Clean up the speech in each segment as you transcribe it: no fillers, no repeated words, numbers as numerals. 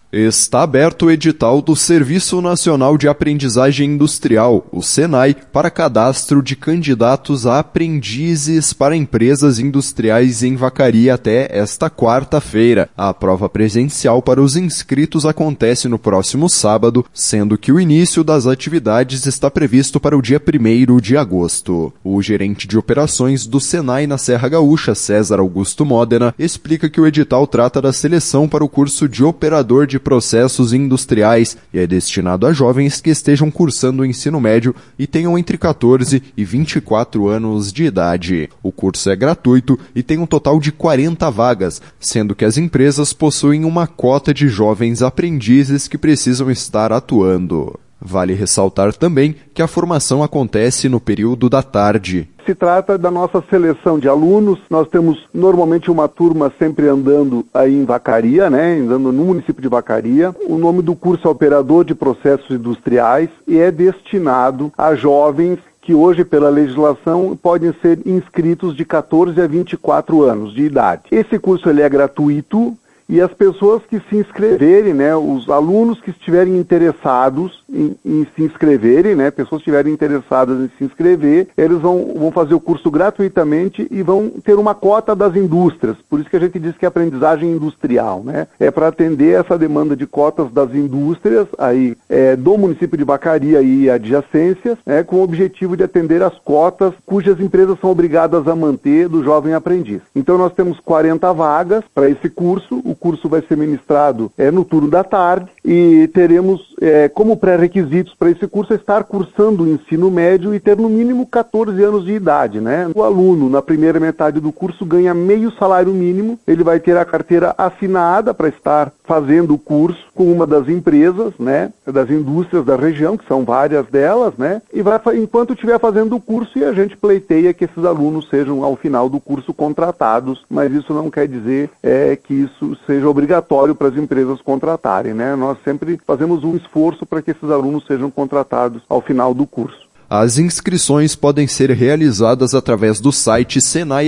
Está aberto o edital do Serviço Nacional de Aprendizagem Industrial, o SENAI, para cadastro de candidatos a aprendizes para empresas industriais em Vacaria até esta quarta-feira. A prova presencial para os inscritos acontece no próximo sábado, sendo que o início das atividades está previsto para o dia 1º de agosto. O gerente de operações do SENAI na Serra Gaúcha, César Augusto Modena, explica que o edital trata da seleção para o curso de operador de processos industriais e é destinado a jovens que estejam cursando o ensino médio e tenham entre 14 e 24 anos de idade. O curso é gratuito e tem um total de 40 vagas, sendo que as empresas possuem uma cota de jovens aprendizes que precisam estar atuando. Vale ressaltar também que a formação acontece no período da tarde. Se trata da nossa seleção de alunos. Nós temos normalmente uma turma sempre andando aí em Vacaria, andando no município de Vacaria. O nome do curso é Operador de Processos Industriais e é destinado a jovens que hoje, pela legislação, podem ser inscritos de 14 a 24 anos de idade. Esse curso ele é gratuito. E as pessoas que se inscreverem, os alunos que estiverem interessados em se inscreverem, pessoas que estiverem interessadas em se inscrever, eles vão fazer o curso gratuitamente e vão ter uma cota das indústrias. Por isso que a gente diz que é aprendizagem industrial, É para atender essa demanda de cotas das indústrias aí, do município de Vacaria e adjacências, com o objetivo de atender as cotas cujas empresas são obrigadas a manter do jovem aprendiz. Então nós temos 40 vagas para esse curso. O curso vai ser ministrado no turno da tarde e teremos como pré-requisitos para esse curso estar cursando o ensino médio e ter no mínimo 14 anos de idade, O aluno, na primeira metade do curso, ganha meio salário mínimo, ele vai ter a carteira assinada para estar fazendo o curso com uma das empresas, das indústrias da região, que são várias delas, e vai, enquanto estiver fazendo o curso, e a gente pleiteia que esses alunos sejam, ao final do curso, contratados, mas isso não quer dizer que isso seja obrigatório para as empresas contratarem, Nós sempre fazemos um esforço para que esses alunos sejam contratados ao final do curso. As inscrições podem ser realizadas através do site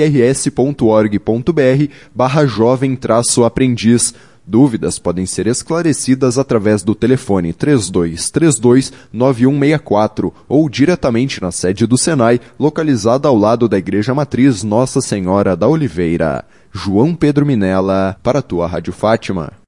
senairs.org.br/jovem-aprendiz. Dúvidas podem ser esclarecidas através do telefone 3232-9164 ou diretamente na sede do SENAI, localizada ao lado da Igreja Matriz Nossa Senhora da Oliveira. João Pedro Minella, para a tua Rádio Fátima.